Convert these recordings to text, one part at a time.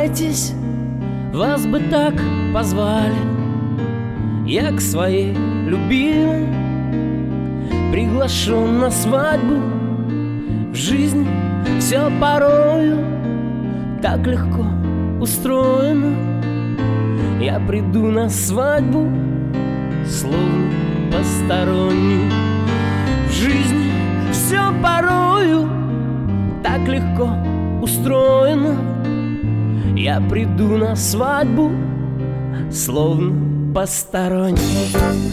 улыбайтесь, вас бы так позвали. Я к своей любимой приглашен на свадьбу. В жизни все порою так легко устроено. Я приду на свадьбу, словно посторонний. В жизни все порою так легко устроено. Я приду на свадьбу, словно посторонний.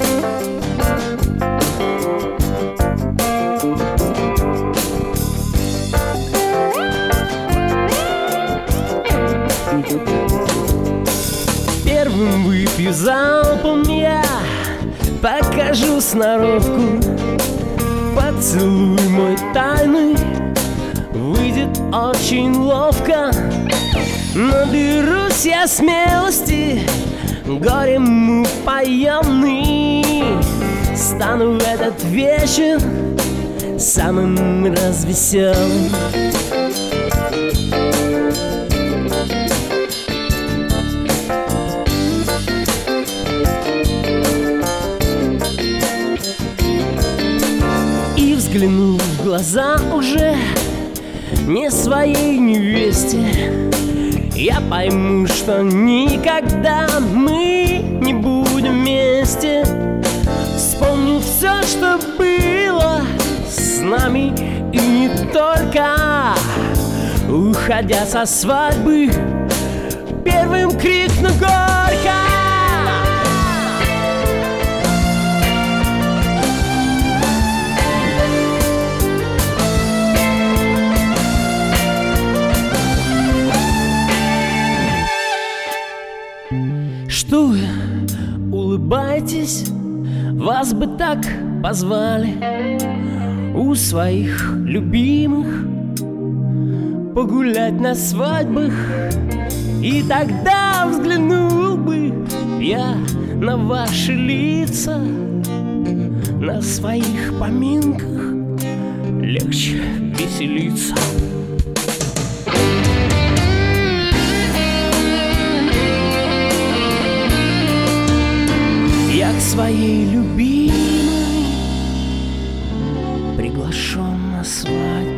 Первым выпью залпом я, покажу сноровку. Поцелуй мой тайный выйдет очень ловко. Наберусь я смелости, горем упоенный. Стану в этот вечер самым развеселым. И взглянул в глаза уже не своей невесте, я пойму, что никогда мы не будем вместе. Вспомню все, что было с нами и не только. Уходя со свадьбы, первым крикну горько. Что вы улыбаетесь, вас бы так позвали у своих любимых погулять на свадьбах. И тогда взглянул бы я на ваши лица. На своих поминках легче веселиться. Я к своей любимой приглашен на свадьбу.